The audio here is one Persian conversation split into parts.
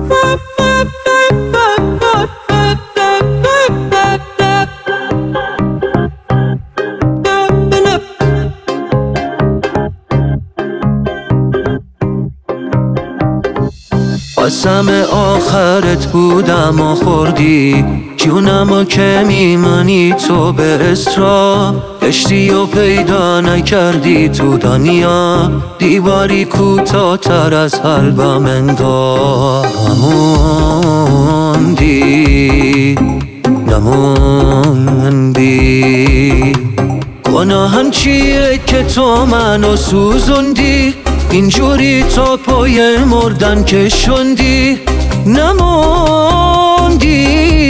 قسم آخرت بودم و خوردی جونمو که میمانی تو به اصرار گشتی و پیدا نکردی تو دنیا دیواری کوتاه‌تر از قلبم انگار نموندی گناهم چیه که تو منو سوزوندی اینجوری تا پای مردن کشوندی نموندی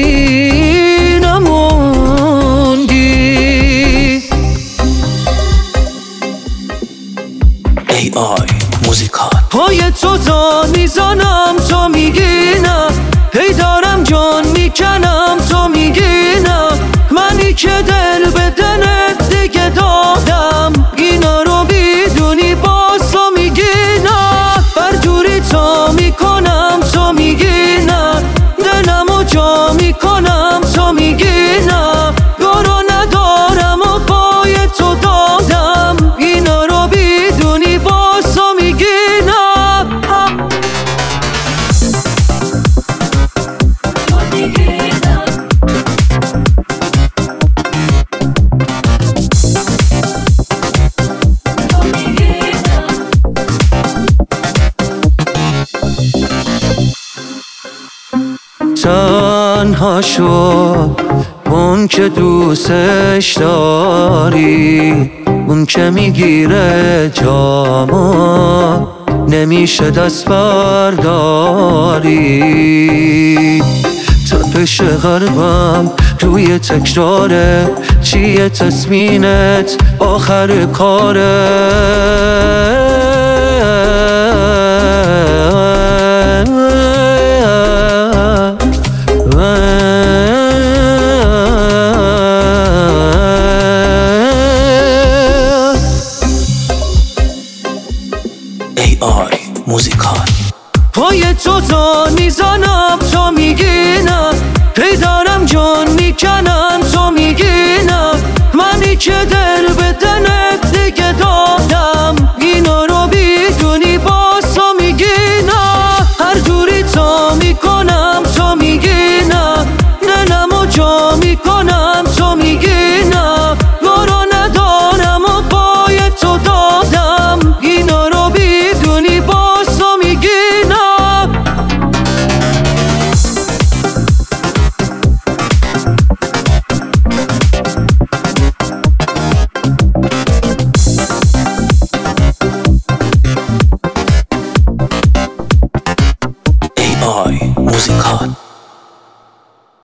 AI موزیکال پای تو تا میزنم تو میگی نه هی دارم جان میکنم تو میگی نه منی که دل به دلت دیگه دادم اینا رو بدونی باز تو میگی نه هر جوری تا میکنم تو میگی نه دلمو جا میکنم تو میگی نه یارو ندارم و پای تو دادم اینا رو بدونی باز تو میگی نه تنها شو اون که دوستش داری اون که میگیره جامو نمیشه دست برداری تپش قلبم روی تکراره چیه تصمینت آخر کاره AI موزیکال پای تو تا میزنم تو میگی نه هی دارم جان میکنم تو میگی نه منی که دل به دلت دیگه دادم اینا رو بدونی باز تو میگی نه هر جوری تا میکنم تو میگی نه دلمو جا میکنم تو میگی نه یارو ندارم و پای تو دادم اینا رو بدونی باز تو میگی نه AI موزیکال